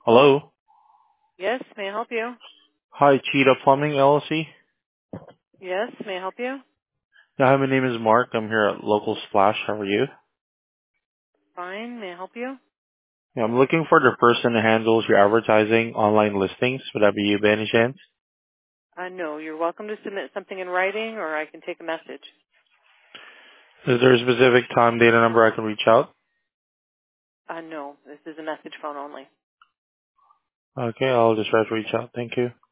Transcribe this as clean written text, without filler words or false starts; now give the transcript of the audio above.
Hello. Yes, may I help you? Hi, Cheetah Plumbing LLC. Yes, may I help you? Yeah, hi, my name is Mark. I'm here at Local Splash. How are you? Fine, may I help you? Yeah, I'm looking for the person who handles your advertising online listings. Would that be you by any chance? No, you're welcome to submit something in writing or I can take a message. Is there a specific time, date, and number I can reach out? No, this is a message phone only. Okay, I'll just try to reach out. Thank you.